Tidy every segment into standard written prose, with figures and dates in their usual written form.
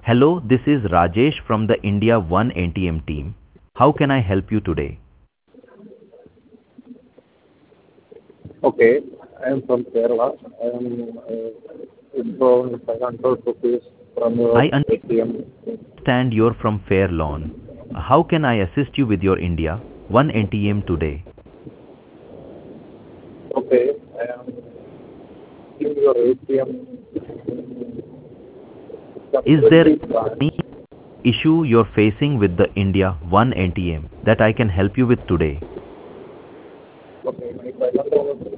Hello, this is Rajesh from the India One ATM team. How can I help you today? Okay, I am from Kerala. I am withdrawn 500 rupees from your I ATM. understand you're from Fairlawn. How can I assist you with your India One ATM today? Okay, I am in your ATM. Is there any issue you're facing with the India One ATM that I can help you with today? Okay, my 500 rupees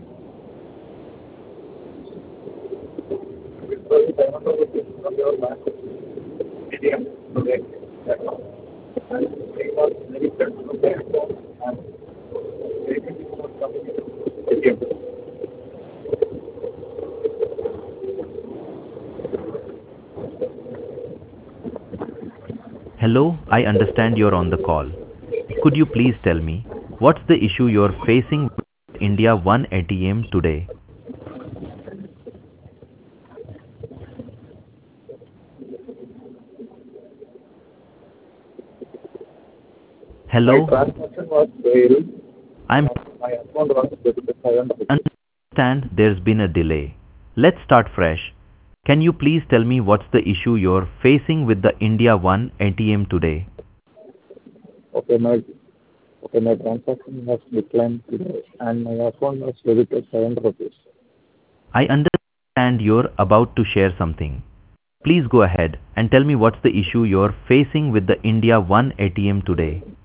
withdrawing 500 rupees from your bank ATM today. And it was limited to the account and payment is not coming to ATM. Hello, I understand you're on the call. Could you please tell me what's the issue you're facing with India One ATM today? My Hello, transaction was failed. I'm My account was debited 500 rupees. understand there's been a delay. Let's start fresh. Can you please tell me what's the issue you're facing with the India One ATM today? Okay, my transaction has declined today, and my account was debited 700 rupees. I understand you're about to share something. Please go ahead and tell me what's the issue you're facing with the India One ATM today.